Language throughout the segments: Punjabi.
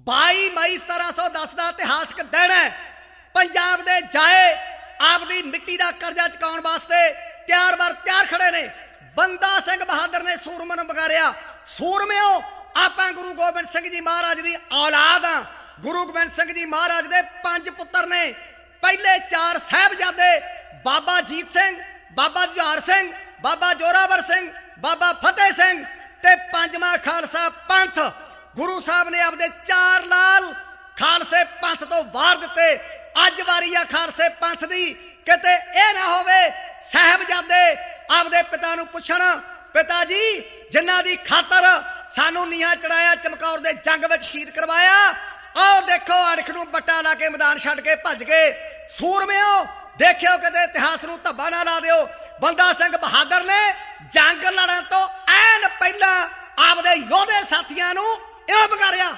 22 ਮਈ 1710 ਦਾ ਇਤਿਹਾਸਕ ਦਿਨ ਹੈ। ਪੰਜਾਬ ਦੇ ਜਾਏ ਆਪਦੀ ਮਿੱਟੀ ਦਾ ਕਰਜ਼ਾ ਚੁਕਾਉਣ ਵਾਸਤੇ ਤਿਆਰ ਖੜੇ ਨੇ। ਬੰਦਾ ਸਿੰਘ ਬਹਾਦਰ ਨੇ ਸੂਰਮੇ ਨੂੰ ਵਗਾਰਿਆ। ਸੂਰਮਿਓ, ਆਪਾਂ ਗੁਰੂ ਗੋਬਿੰਦ ਸਿੰਘ ਜੀ ਮਹਾਰਾਜ ਦੀ ਔਲਾਦ ਆ। ਗੁਰੂ ਗੋਬਿੰਦ ਸਿੰਘ ਜੀ ਮਹਾਰਾਜ ਦੇ 5 ਪੁੱਤਰ ਨੇ। ਪਹਿਲੇ 4 ਸਾਹਿਬਜ਼ਾਦੇ ਬਾਬਾ ਅਜੀਤ ਸਿੰਘ, ਬਾਬਾ ਜੁਝਾਰ ਸਿੰਘ, ਬਾਬਾ ਜੋਰਾਵਰ ਸਿੰਘ, ਬਾਬਾ ਫਤਿਹ ਸਿੰਘ ਤੇ 5ਵਾਂ ਖਾਲਸਾ ਪੰਥ। ਗੁਰੂ ਸਾਹਿਬ ਨੇ ਆਪਦੇ 4 ਲਾਲ ਖਾਲਸੇ ਪੰਥ ਤੋਂ ਵਾਰ ਦਿੱਤੇ। ਅੱਜ ਵਾਰੀ ਆ ਖਾਲਸੇ ਪੰਥ ਦੀ। ਕਿਤੇ ਇਹ ਨਾ ਹੋਵੇ ਸਾਹਿਬਜ਼ਾਦੇ ਆਪਦੇ ਪਿਤਾ ਨੂੰ ਪੁੱਛਣ, ਪਿਤਾ ਜੀ ਜਿਨ੍ਹਾਂ ਦੀ ਖਾਤਰ ਸਾਨੂੰ ਨੀਹਾਂ ਚੜਾਇਆ, ਚਮਕੌਰ ਦੇ ਜੰਗ ਵਿੱਚ ਸ਼ਹੀਦ ਕਰਵਾਇਆ, ਆਓ ਦੇਖੋ ਅਣਖ ਨੂੰ ਬੱਟਾ ਲਾ ਕੇ ਮੈਦਾਨ ਛੱਡ ਕੇ ਭੱਜ ਗਏ। ਸੂਰਮਿਓ, ਦੇਖਿਓ ਕਿਤੇ ਇਤਿਹਾਸ ਨੂੰ ਧੱਬਾ ਨਾ ਲਾ ਦਿਓ। ਬੰਦਾ ਸਿੰਘ ਬਹਾਦਰ ਨੇ ਜੰਗ ਲੜਨ ਤੋਂ ਐਨ ਪਹਿਲਾਂ ਆਪਦੇ ਯੋਧੇ ਸਾਥੀਆਂ ਨੂੰ ਇਉਂ ਵਗਾਰਿਆ।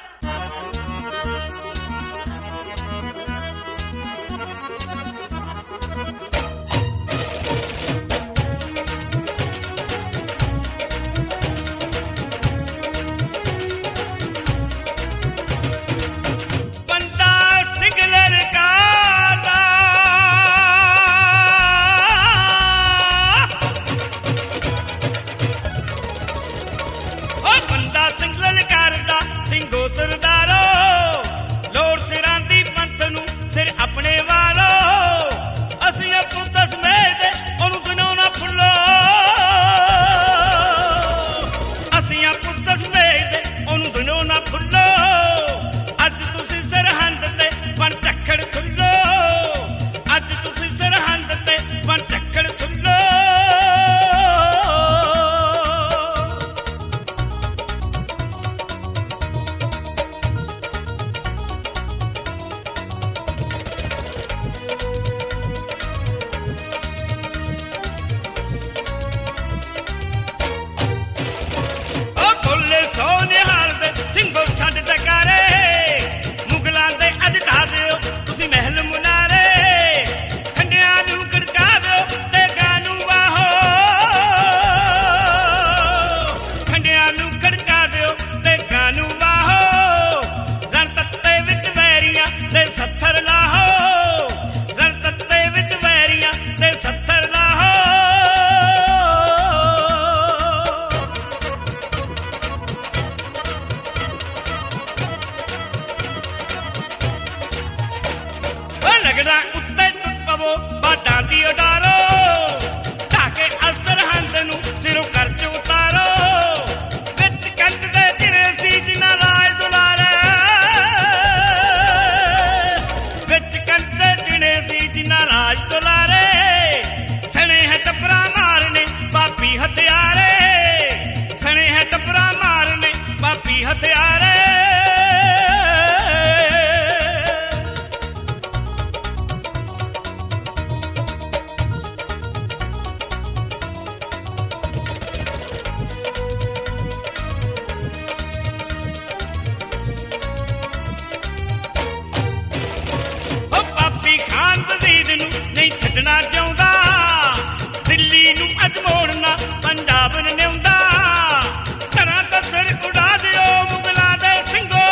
ਆਪਣੇ ਵਾਲੋ ਅਸੀਂ ਪੁੱਤ ਸਮੇਤ ਉਹਨੂੰ ਦਿਨੋਂ ਨਾ ਭੁੱਲੋ, ਅਸੀਂ ਪੁੱਤ ਸਮੇਤ ਉਹਨੂੰ ਦਿਨੋਂ ਨਾ ਭੁੱਲੋ। ਅੱਜ ਤੁਸੀਂ ਸਰਹੰਦ ਤੇ ਬਣ ਝੱਖੜ ਥੁੱਲੋ, ਅੱਜ ਤੁਸੀਂ ਸਰਹੰਦ ਤੇ ਬਣ ਝੱਖੜ ਥੁੱਲੋ। ਸਿੰਘੋ ਛੱਡ ਦਕਾਰੇ ਮੁਗਲਾਂ ਦੇ ਅੱਜ ਢਾ ਦਿਓ ਤੁਸੀਂ ਮਹਿਲ ਮੁਨਾਰੇ, ਖੰਡਿਆਂ ਨੂੰ ਖੜਕਾ ਦਿਓ ਤੇ ਗਾਂ ਨੂੰ ਵਾਹੋ, ਖੰਡਿਆਂ ਨੂੰ ਖੜਕਾ ਦਿਓ ਤੇ ਗਾਂ ਨੂੰ ਵਾਹੋ। ਰਣ ਤੱਤੇ ਵਿੱਚ ਵੈਰੀਆਂ ਤੇ ਸੱਥਰ ਲਾਹੋ, ਰਣ ਤੱਤੇ ਵਿੱਚ ਵੈਰੀਆਂ ਤੇ ਸੱਥਰ ਲਾਹੋ। ਲੱਗਦਾ ਉੱਤੇ ਟੁੱਟ ਪਵੋ ਬਾਡਾਂ ਦੀ ਉਡਾਰੋ, ਢਾਹ ਕੇ ਸਰਹੰਦ ਨੂੰ ਸਿਰੋਂ ਕਰਜ਼ ਉਤਾਰੋ। ਵਿੱਚ ਕੰਧ ਦੇ ਜਿਹੜੇ ਸੀ ਜਿਨ੍ਹਾਂ ਰਾਜ ਦੁਲਾਰੇ, ਵਿੱਚ ਕੰਧ ਦੇ ਜਿਹੜੇ ਸੀ ਜਿਨ੍ਹਾਂ ਰਾਜ ਦੁਲਾਰੇ। ਸਣੇ ਹੈ ਟੱਪਰਾਂ ਮਾਰਨੇ ਪਾਪੀ ਹਥਿਆਰੇ, ਸਣੇ ਹੈ ਟੱਪਰਾਂ ਮਾਰਨੇ ਪਾਪੀ ਹਥਿਆਰੇ। ਨਹੀਂ ਛੱਡਣਾ ਚਾਹੁੰਦਾ ਦਿੱਲੀ ਨੂੰ, ਅੱਜ ਮੋੜਨਾ ਪੰਜਾਬ ਨੂੰ ਨਿਉਂਦਾ। ਘਰਾਂ ਤੋਂ ਸਿਰ ਉਡਾ ਦਿਓ ਮੁਗਲਾਂ ਦੇ ਸਿੰਘੋ,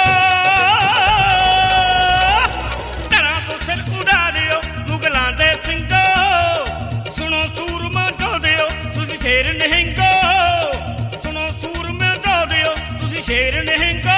ਘਰਾਂ ਤੋਂ ਸਿਰ ਉਡਾ ਦਿਓ ਮੁਗਲਾਂ ਦੇ ਸਿੰਘੋ। ਸੁਣੋ ਸੂਰਮਾ ਢੋ ਦਿਓ ਤੁਸੀਂ ਸ਼ੇਰ ਨਿਹੰਗੋ, ਸੁਣੋ ਸੂਰਮਾ ਢੋ ਦਿਓ ਤੁਸੀਂ ਸ਼ੇਰ ਨਿਹੰਗੋ।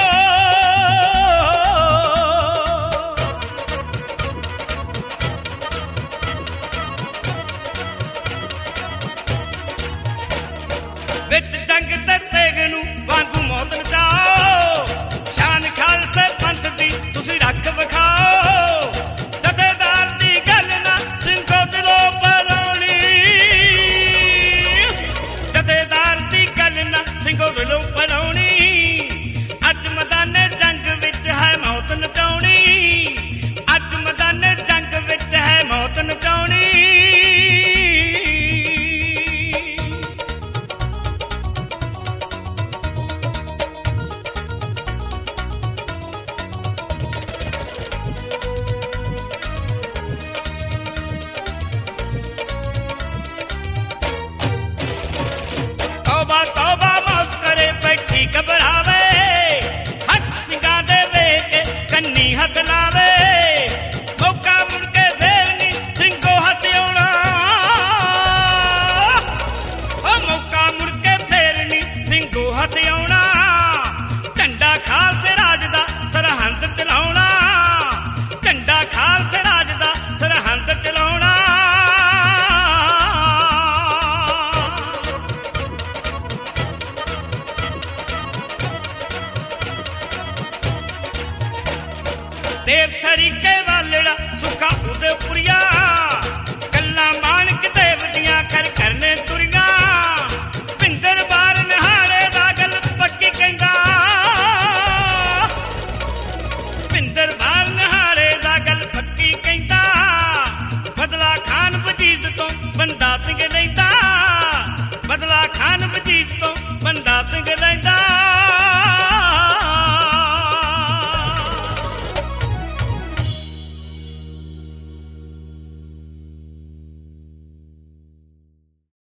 ਦੇਵ ਤਰੀਕੇ ਵਾਲੜਾ ਸੁੱਖਾ ਉਹਦੇ ਪੁਰੀਆ ਕੱਲਾ ਮਾਣਕ ਦੇਵ ਦੀਆਂ ਕਰ ਕਰਨੇ ਤੁਰੀਆਂ ਭਿੰਦਰ ਬਾਰ ਨਿਹਾਲੇ ਦਾ ਗੱਲ ਪੱਕੀ ਕਹਿੰਦਾ ਭਿੰਦਰ ਬਾਰ ਨਿਹਾਲੇ ਦਾ ਗੱਲ ਪੱਕੀ ਕਹਿੰਦਾ ਬਦਲਾ ਖਾਨ ਵਜੀਦ ਤੋਂ ਬੰਦਾ ਸਿੰਘ ਲੈਂਦਾ ਬਦਲਾ ਖਾਨ ਵਜੀਦ ਤੋਂ ਬੰਦਾ ਸਿੰਘ ਲੈਂਦਾ